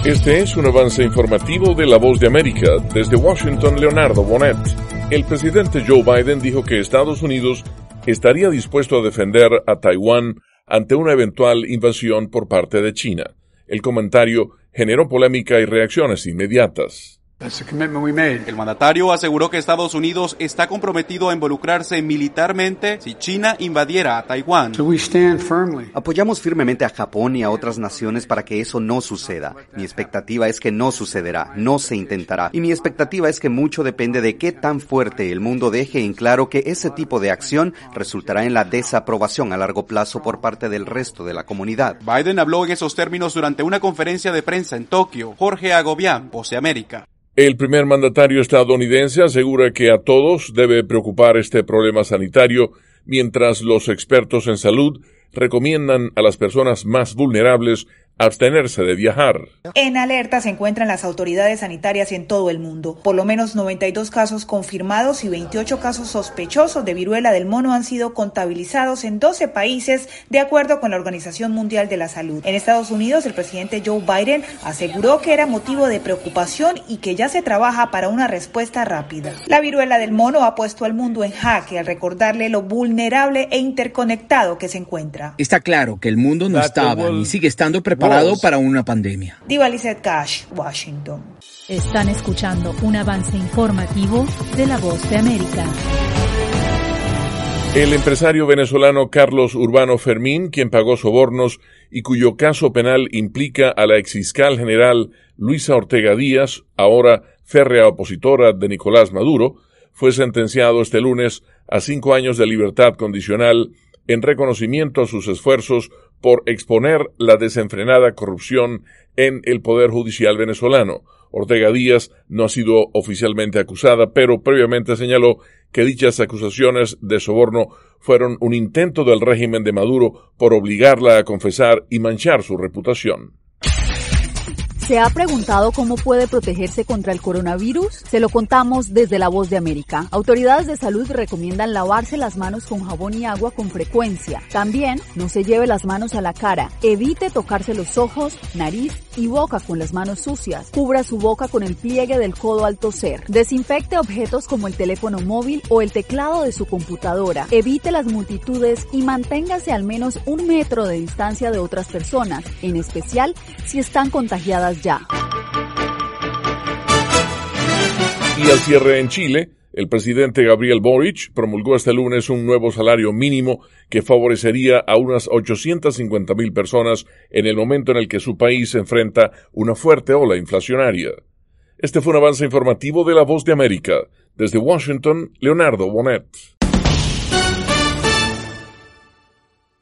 Este es un avance informativo de La Voz de América. Desde Washington, Leonardo Bonet. El presidente Joe Biden dijo que Estados Unidos estaría dispuesto a defender a Taiwán ante una eventual invasión por parte de China. El comentario generó polémica y reacciones inmediatas. El mandatario aseguró que Estados Unidos está comprometido a involucrarse militarmente si China invadiera a Taiwán. Apoyamos firmemente a Japón y a otras naciones para que eso no suceda. Mi expectativa es que no sucederá, no se intentará. Y mi expectativa es que mucho depende de qué tan fuerte el mundo deje en claro que ese tipo de acción resultará en la desaprobación a largo plazo por parte del resto de la comunidad. Biden habló en esos términos durante una conferencia de prensa en Tokio. Jorge Agobián, Voz de América. El primer mandatario estadounidense asegura que a todos debe preocupar este problema sanitario, mientras los expertos en salud recomiendan a las personas más vulnerables abstenerse de viajar. En alerta se encuentran las autoridades sanitarias en todo el mundo. Por lo menos 92 casos confirmados y 28 casos sospechosos de viruela del mono han sido contabilizados en 12 países, de acuerdo con la Organización Mundial de la Salud. En Estados Unidos, el presidente Joe Biden aseguró que era motivo de preocupación y que ya se trabaja para una respuesta rápida. La viruela del mono ha puesto al mundo en jaque al recordarle lo vulnerable e interconectado que se encuentra. Está claro que el mundo no estaba ni sigue estando preparado para una pandemia. Diva Lizette Cash, Washington. Están escuchando un avance informativo de La Voz de América. El empresario venezolano Carlos Urbano Fermín, quien pagó sobornos y cuyo caso penal implica a la exfiscal general Luisa Ortega Díaz, ahora férrea opositora de Nicolás Maduro, fue sentenciado este lunes a 5 años de libertad condicional en reconocimiento a sus esfuerzos por exponer la desenfrenada corrupción en el Poder Judicial venezolano. Ortega Díaz no ha sido oficialmente acusada, pero previamente señaló que dichas acusaciones de soborno fueron un intento del régimen de Maduro por obligarla a confesar y manchar su reputación. ¿Se ha preguntado cómo puede protegerse contra el coronavirus? Se lo contamos desde La Voz de América. Autoridades de salud recomiendan lavarse las manos con jabón y agua con frecuencia. También no se lleve las manos a la cara. Evite tocarse los ojos, nariz y boca con las manos sucias. Cubra su boca con el pliegue del codo al toser. Desinfecte objetos como el teléfono móvil o el teclado de su computadora. Evite las multitudes y manténgase al menos 1 metro de distancia de otras personas, en especial si están contagiadas ya. Y al cierre en Chile, el presidente Gabriel Boric promulgó este lunes un nuevo salario mínimo que favorecería a unas 850,000 personas en el momento en el que su país enfrenta una fuerte ola inflacionaria. Este fue un avance informativo de La Voz de América. Desde Washington, Leonardo Bonet.